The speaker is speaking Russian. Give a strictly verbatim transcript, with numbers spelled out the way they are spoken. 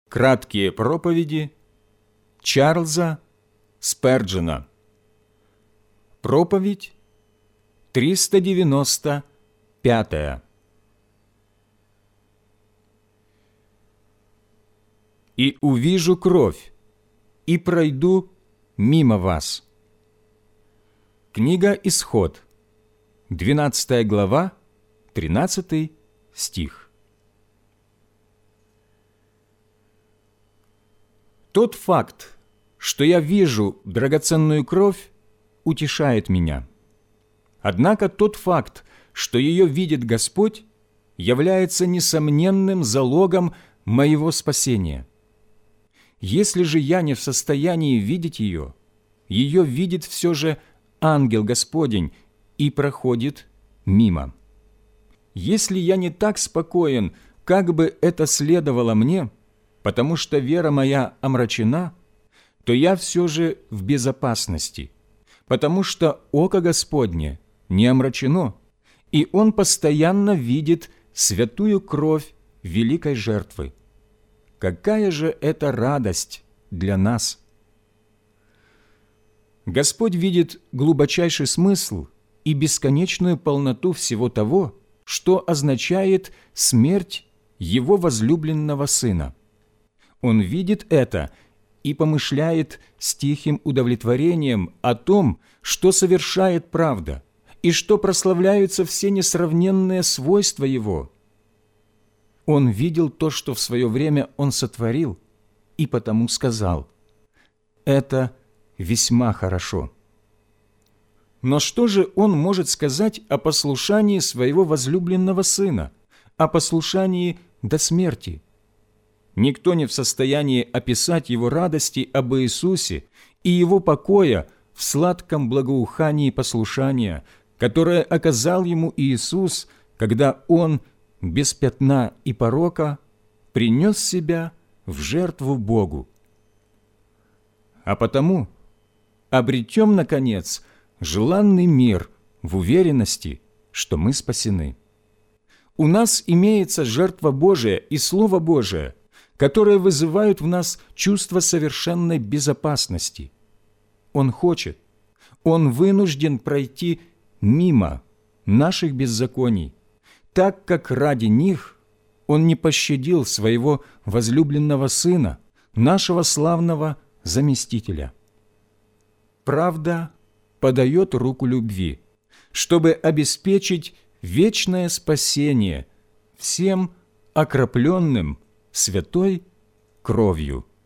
Краткие проповеди Чарльза Сперджена. Проповедь триста девяносто пятая. «И увижу кровь, и пройду мимо вас». Книга Исход, двенадцатая глава, тринадцатый стих. Тот факт, что я вижу драгоценную кровь, утешает меня. Однако тот факт, что ее видит Господь, является несомненным залогом моего спасения. Если же я не в состоянии видеть ее, ее видит все же ангел Господень и проходит мимо. Если я не так спокоен, как бы это следовало мне, потому что вера моя омрачена, то я все же в безопасности, потому что око Господне не омрачено, и Он постоянно видит святую кровь великой жертвы. Какая же это радость для нас! Господь видит глубочайший смысл и бесконечную полноту всего того, что означает смерть Его возлюбленного Сына. Он видит это и помышляет с тихим удовлетворением о том, что совершает правда, и что прославляются все несравненные свойства Его. Он видел то, что в свое время Он сотворил, и потому сказал: «Это весьма хорошо». Но что же Он может сказать о послушании Своего возлюбленного Сына, о послушании до смерти? Никто не в состоянии описать Его радости об Иисусе и Его покоя в сладком благоухании послушания, которое оказал Ему Иисус, когда Он без пятна и порока принес себя в жертву Богу. А потому обретем, наконец, желанный мир в уверенности, что мы спасены. У нас имеется жертва Божия и Слово Божие, которые вызывают в нас чувство совершенной безопасности. Он хочет, Он вынужден пройти мимо наших беззаконий, так как ради них Он не пощадил Своего возлюбленного Сына, нашего славного заместителя. Правда подает руку любви, чтобы обеспечить вечное спасение всем окропленным святой кровью.